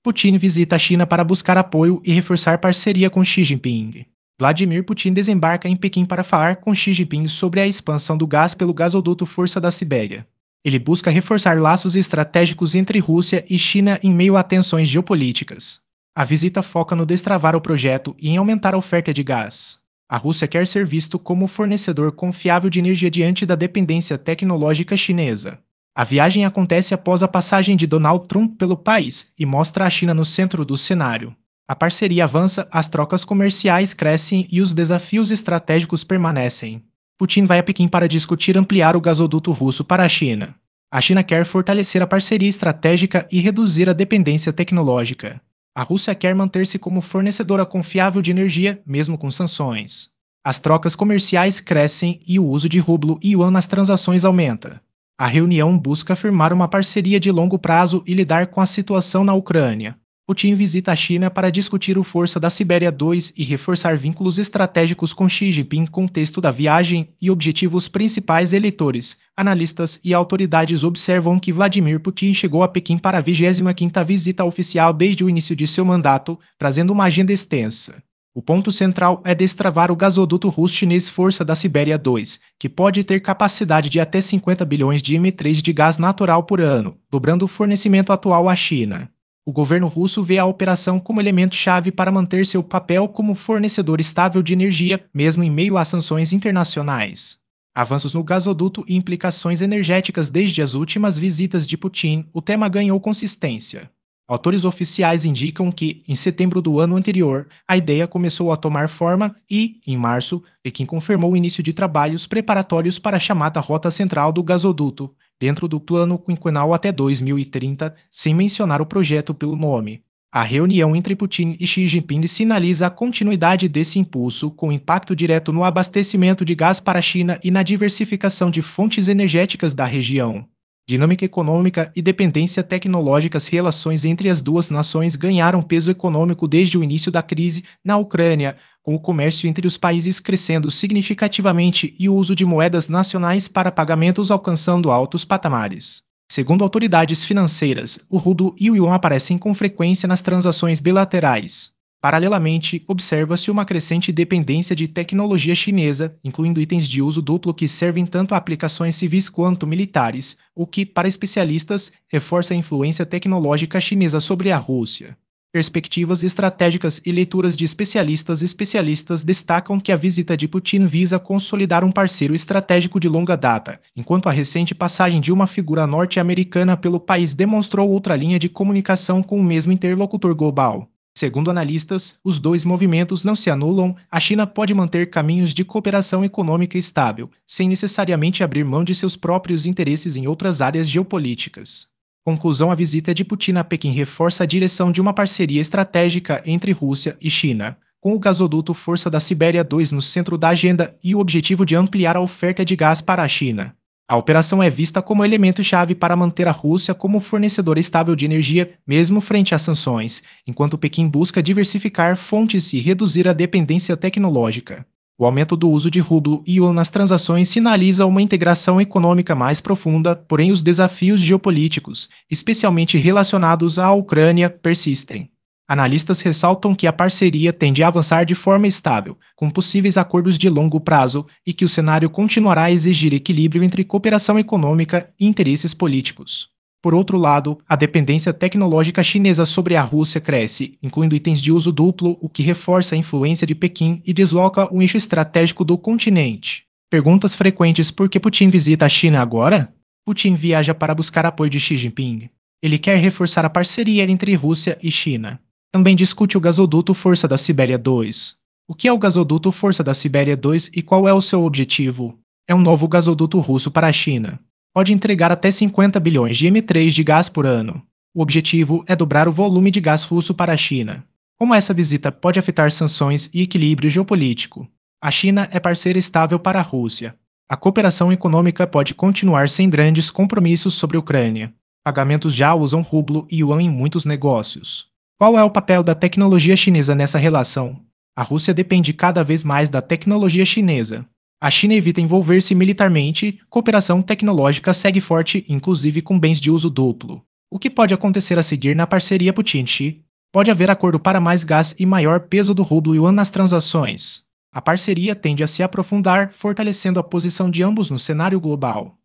Putin visita a China para buscar apoio e reforçar parceria com Xi Jinping. Vladimir Putin desembarca em Pequim para falar com Xi Jinping sobre a expansão do gás pelo gasoduto Força da Sibéria. Ele busca reforçar laços estratégicos entre Rússia e China em meio a tensões geopolíticas. A visita foca no destravar o projeto e em aumentar a oferta de gás. A Rússia quer ser visto como fornecedor confiável de energia diante da dependência tecnológica chinesa. A viagem acontece após a passagem de Donald Trump pelo país e mostra a China no centro do cenário. A parceria avança, as trocas comerciais crescem e os desafios estratégicos permanecem. Putin vai a Pequim para discutir ampliar o gasoduto russo para a China. A China quer fortalecer a parceria estratégica e reduzir a dependência tecnológica. A Rússia quer manter-se como fornecedora confiável de energia, mesmo com sanções. As trocas comerciais crescem e o uso de rublo e yuan nas transações aumenta. A reunião busca firmar uma parceria de longo prazo e lidar com a situação na Ucrânia. Putin visita a China para discutir o Força da Sibéria 2 e reforçar vínculos estratégicos com Xi Jinping. Contexto da viagem e objetivos principais. Eleitores, analistas e autoridades observam que Vladimir Putin chegou a Pequim para a 25ª visita oficial desde o início de seu mandato, trazendo uma agenda extensa. O ponto central é destravar o gasoduto russo-chinês Força da Sibéria 2, que pode ter capacidade de até 50 bilhões de m3 de gás natural por ano, dobrando o fornecimento atual à China. O governo russo vê a operação como elemento-chave para manter seu papel como fornecedor estável de energia, mesmo em meio a sanções internacionais. Avanços no gasoduto e implicações energéticas. Desde as últimas visitas de Putin, o tema ganhou consistência. Autores oficiais indicam que, em setembro do ano anterior, a ideia começou a tomar forma e, em março, Pequim confirmou o início de trabalhos preparatórios para a chamada Rota Central do Gasoduto, dentro do plano quinquenal até 2030, sem mencionar o projeto pelo nome. A reunião entre Putin e Xi Jinping sinaliza a continuidade desse impulso, com impacto direto no abastecimento de gás para a China e na diversificação de fontes energéticas da região. Dinâmica econômica e dependência tecnológica. As relações entre as duas nações ganharam peso econômico desde o início da crise na Ucrânia, com o comércio entre os países crescendo significativamente e o uso de moedas nacionais para pagamentos alcançando altos patamares. Segundo autoridades financeiras, o rublo e o yuan aparecem com frequência nas transações bilaterais. Paralelamente, observa-se uma crescente dependência de tecnologia chinesa, incluindo itens de uso duplo que servem tanto a aplicações civis quanto militares, o que, para especialistas, reforça a influência tecnológica chinesa sobre a Rússia. Perspectivas estratégicas e leituras de especialistas destacam que a visita de Putin visa consolidar um parceiro estratégico de longa data, enquanto a recente passagem de uma figura norte-americana pelo país demonstrou outra linha de comunicação com o mesmo interlocutor global. Segundo analistas, os dois movimentos não se anulam. A China pode manter caminhos de cooperação econômica estável, sem necessariamente abrir mão de seus próprios interesses em outras áreas geopolíticas. Conclusão: a visita de Putin a Pequim reforça a direção de uma parceria estratégica entre Rússia e China, com o gasoduto Força da Sibéria 2 no centro da agenda e o objetivo de ampliar a oferta de gás para a China. A operação é vista como elemento-chave para manter a Rússia como fornecedora estável de energia, mesmo frente às sanções, enquanto Pequim busca diversificar fontes e reduzir a dependência tecnológica. O aumento do uso de rublo e yuan nas transações sinaliza uma integração econômica mais profunda, porém os desafios geopolíticos, especialmente relacionados à Ucrânia, persistem. Analistas ressaltam que a parceria tende a avançar de forma estável, com possíveis acordos de longo prazo, e que o cenário continuará a exigir equilíbrio entre cooperação econômica e interesses políticos. Por outro lado, a dependência tecnológica chinesa sobre a Rússia cresce, incluindo itens de uso duplo, o que reforça a influência de Pequim e desloca um eixo estratégico do continente. Perguntas frequentes: por que Putin visita a China agora? Putin viaja para buscar apoio de Xi Jinping. Ele quer reforçar a parceria entre Rússia e China. Também discute o gasoduto Força da Sibéria 2. O que é o gasoduto Força da Sibéria 2 e qual é o seu objetivo? É um novo gasoduto russo para a China. Pode entregar até 50 bilhões de m3 de gás por ano. O objetivo é dobrar o volume de gás russo para a China. Como essa visita pode afetar sanções e equilíbrio geopolítico? A China é parceira estável para a Rússia. A cooperação econômica pode continuar sem grandes compromissos sobre a Ucrânia. Pagamentos já usam rublo e yuan em muitos negócios. Qual é o papel da tecnologia chinesa nessa relação? A Rússia depende cada vez mais da tecnologia chinesa. A China evita envolver-se militarmente, cooperação tecnológica segue forte, inclusive com bens de uso duplo. O que pode acontecer a seguir na parceria Putin-Xi? Pode haver acordo para mais gás e maior peso do rublo yuan nas transações. A parceria tende a se aprofundar, fortalecendo a posição de ambos no cenário global.